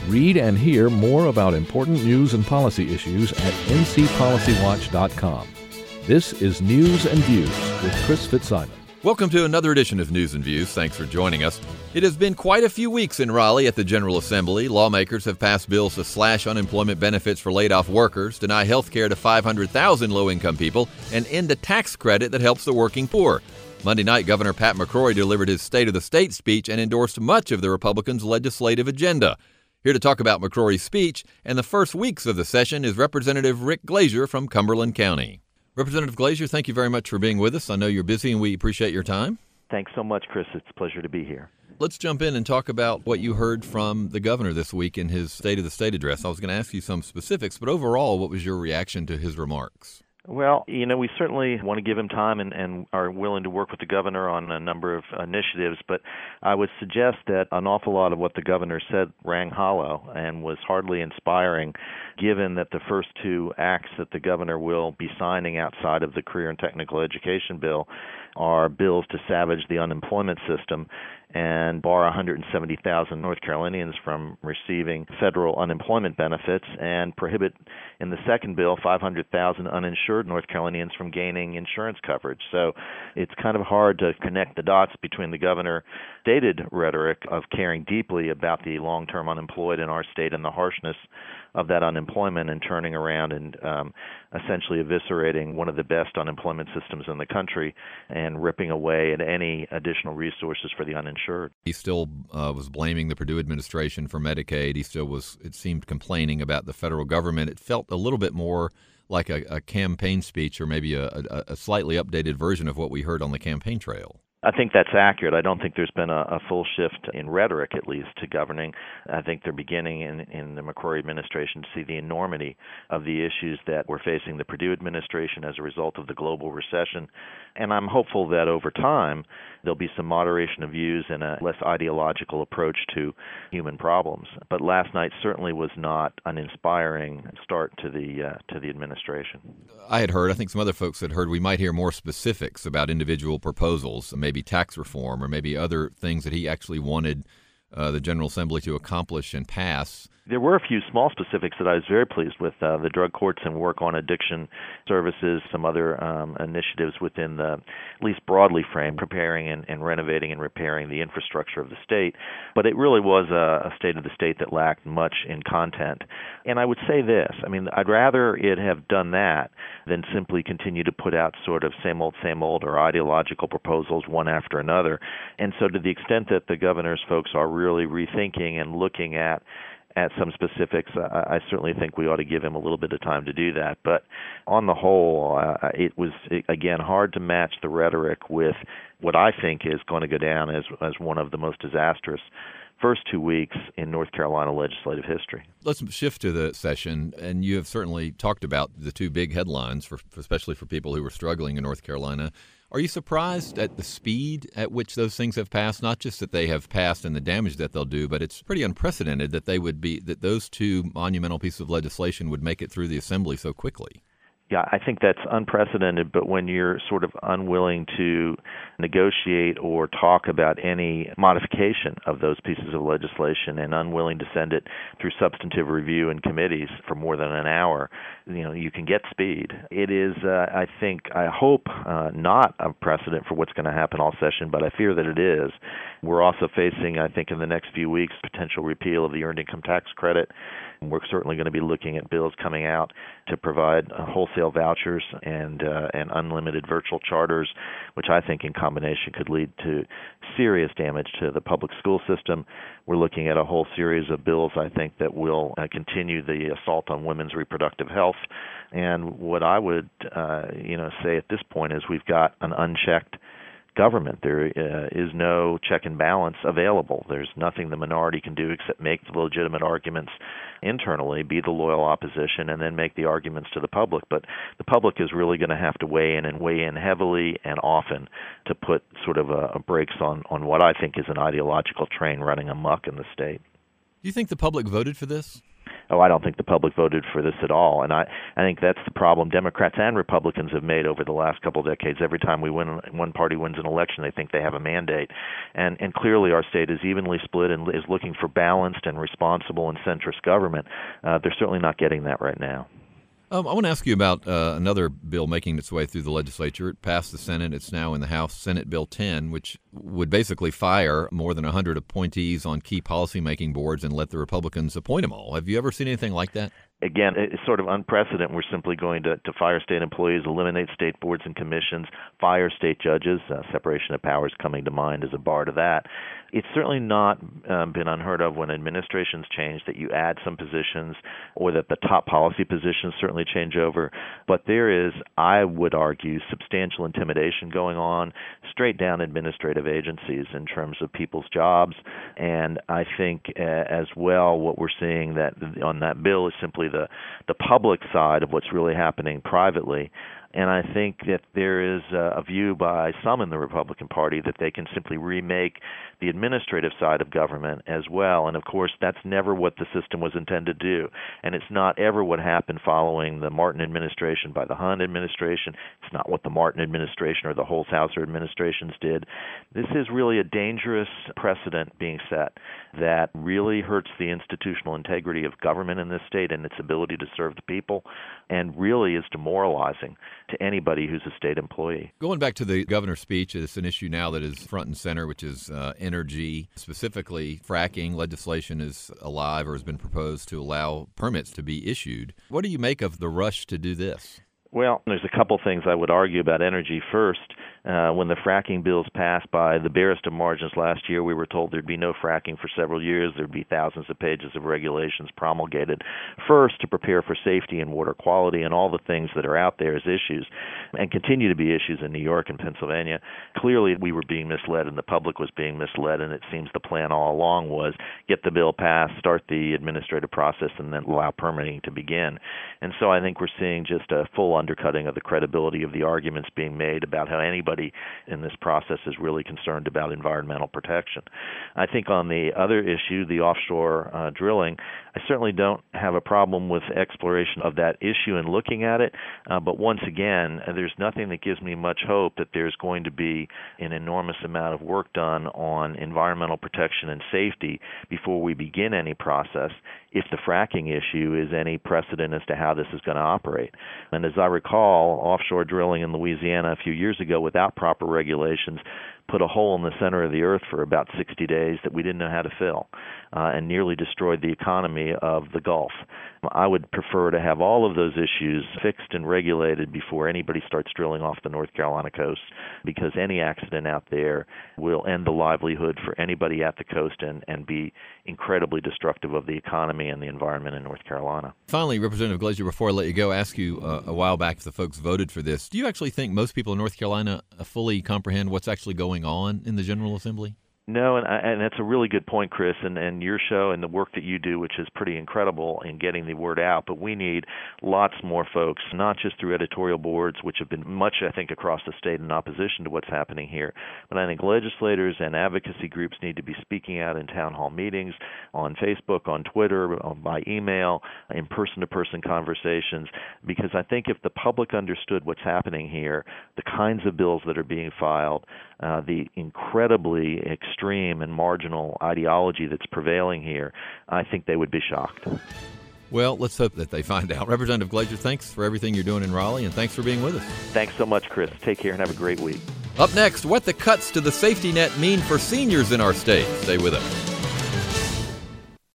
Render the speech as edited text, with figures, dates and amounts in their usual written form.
Read and hear more about important news and policy issues at ncpolicywatch.com. This is News and Views with Chris Fitzsimon. Welcome to another edition of News and Views. Thanks for joining us. It has been quite a few weeks in Raleigh at the General Assembly. Lawmakers have passed bills to slash unemployment benefits for laid-off workers, deny health care to 500,000 low-income people, and end a tax credit that helps the working poor. Monday night, Governor Pat McCrory delivered his State of the State speech and endorsed much of the Republicans' legislative agenda. Here to talk about McCrory's speech and the first weeks of the session is Representative Rick Glazier from Cumberland County. Representative Glazier, thank you very much for being with us. I know you're busy and we appreciate your time. Thanks so much, Chris. It's a pleasure to be here. Let's jump in and talk about what you heard from the governor this week in his State of the State address. I was going to ask you some specifics, but overall, what was your reaction to his remarks? Well, we certainly want to give him time and are willing to work with the governor on a number of initiatives, but I would suggest that an awful lot of what the governor said rang hollow and was hardly inspiring, given that the first two acts that the governor will be signing outside of the Career and Technical Education bill are bills to savage the unemployment system and bar 170,000 North Carolinians from receiving federal unemployment benefits and prohibit, in the second bill, 500,000 uninsured North Carolinians from gaining insurance coverage. So it's kind of hard to connect the dots between the governor's stated rhetoric of caring deeply about the long-term unemployed in our state and the harshness of that unemployment and turning around and essentially eviscerating one of the best unemployment systems in the country and ripping away at any additional resources for the uninsured. He still was blaming the Perdue administration for Medicaid. He still was, it seemed, complaining about the federal government. It felt a little bit more like a campaign speech or maybe a slightly updated version of what we heard on the campaign trail. I think that's accurate. I don't think there's been a full shift in rhetoric, at least, to governing. I think they're beginning in the McCrory administration to see the enormity of the issues that we're facing the Perdue administration as a result of the global recession. And I'm hopeful that over time there'll be some moderation of views and a less ideological approach to human problems. But last night certainly was not an inspiring start to the administration. I had heard, I think some other folks had heard, we might hear more specifics about individual proposals, maybe tax reform or maybe other things that he actually wanted the General Assembly to accomplish and pass. There were a few small specifics that I was very pleased with. The drug courts and work on addiction services, some other initiatives within the, at least broadly framed, preparing and renovating and repairing the infrastructure of the state. But it really was a state of the state that lacked much in content. And I would say this, I'd rather it have done that than simply continue to put out sort of same old or ideological proposals one after another. And so to the extent that the governor's folks are really rethinking and looking at some specifics, I certainly think we ought to give him a little bit of time to do that. But on the whole, it was, again, hard to match the rhetoric with what I think is going to go down as one of the most disastrous first 2 weeks in North Carolina legislative history. Let's shift to the session, and you have certainly talked about the two big headlines, especially for people who are struggling in North Carolina. Are you surprised at the speed at which those things have passed? Not just that they have passed and the damage that they'll do, but it's pretty unprecedented that that those two monumental pieces of legislation would make it through the Assembly so quickly. Yeah, I think that's unprecedented, but when you're sort of unwilling to negotiate or talk about any modification of those pieces of legislation and unwilling to send it through substantive review in committees for more than an hour, you can get speed. It is, I hope, not a precedent for what's going to happen all session, but I fear that it is. We're also facing, I think, in the next few weeks, potential repeal of the Earned Income Tax Credit. We're certainly going to be looking at bills coming out to provide wholesale vouchers and unlimited virtual charters, which I think in combination could lead to serious damage to the public school system. We're looking at a whole series of bills, I think, that will continue the assault on women's reproductive health. And what I would say at this point is we've got an unchecked government. There is no check and balance available. There's nothing the minority can do except make the legitimate arguments internally, be the loyal opposition, and then make the arguments to the public. But the public is really going to have to weigh in heavily and often to put sort of a brakes on what I think is an ideological train running amok in the state. Do you think the public voted for this? oh, I don't think the public voted for this at all. And I think that's the problem Democrats and Republicans have made over the last couple of decades. Every time one party wins an election, they think they have a mandate. And clearly our state is evenly split and is looking for balanced and responsible and centrist government. They're certainly not getting that right now. I want to ask you about another bill making its way through the legislature. It passed the Senate. It's now in the House, Senate Bill 10, which would basically fire more than 100 appointees on key policymaking boards and let the Republicans appoint them all. Have you ever seen anything like that? Again, it's sort of unprecedented. We're simply going to fire state employees, eliminate state boards and commissions, fire state judges. Separation of powers coming to mind as a bar to that. It's certainly not been unheard of when administrations change that you add some positions or that the top policy positions certainly change over. But there is, I would argue, substantial intimidation going on straight down administrative agencies in terms of people's jobs. And I think as well what we're seeing that on that bill is simply the public side of what's really happening privately. And I think that there is a view by some in the Republican Party that they can simply remake the administrative side of government as well. And, of course, that's never what the system was intended to do. And it's not ever what happened following the Martin administration by the Hunt administration. It's not what the Martin administration or the Holshouser administrations did. This is really a dangerous precedent being set that really hurts the institutional integrity of government in this state and its ability to serve the people, and really is demoralizing to anybody who's a state employee. Going back to the governor's speech, it's an issue now that is front and center, which is energy, specifically fracking. Legislation is alive or has been proposed to allow permits to be issued. What do you make of the rush to do this? Well, there's a couple things I would argue about energy. First, when the fracking bills passed by the barest of margins last year, we were told there'd be no fracking for several years. There'd be thousands of pages of regulations promulgated, first to prepare for safety and water quality and all the things that are out there as issues and continue to be issues in New York and Pennsylvania. Clearly, we were being misled and the public was being misled, and it seems the plan all along was get the bill passed, start the administrative process, and then allow permitting to begin. And so I think we're seeing just a full undercutting of the credibility of the arguments being made about how anybody in this process is really concerned about environmental protection. I think on the other issue, the offshore drilling, I certainly don't have a problem with exploration of that issue and looking at it, but once again, there's nothing that gives me much hope that there's going to be an enormous amount of work done on environmental protection and safety before we begin any process if the fracking issue is any precedent as to how this is going to operate. And as I recall, offshore drilling in Louisiana a few years ago without proper regulations put a hole in the center of the earth for about 60 days that we didn't know how to fill and nearly destroyed the economy of the Gulf. I would prefer to have all of those issues fixed and regulated before anybody starts drilling off the North Carolina coast, because any accident out there will end the livelihood for anybody at the coast and be incredibly destructive of the economy and the environment in North Carolina. Finally, Representative Glazer, before I let you go, I asked you a while back if the folks voted for this. Do you actually think most people in North Carolina fully comprehend what's actually going on in the General Assembly? No, and that's a really good point, Chris, and your show and the work that you do, which is pretty incredible in getting the word out. But we need lots more folks, not just through editorial boards, which have been much, I think, across the state in opposition to what's happening here. But I think legislators and advocacy groups need to be speaking out in town hall meetings, on Facebook, on Twitter, by email, in person-to-person conversations, because I think if the public understood what's happening here, the kinds of bills that are being filed, the incredibly extreme and marginal ideology that's prevailing here, I think they would be shocked. Well, let's hope that they find out. Representative Glazer, thanks for everything you're doing in Raleigh, and thanks for being with us. Thanks so much, Chris. Take care and have a great week. Up next, what the cuts to the safety net mean for seniors in our state. Stay with us.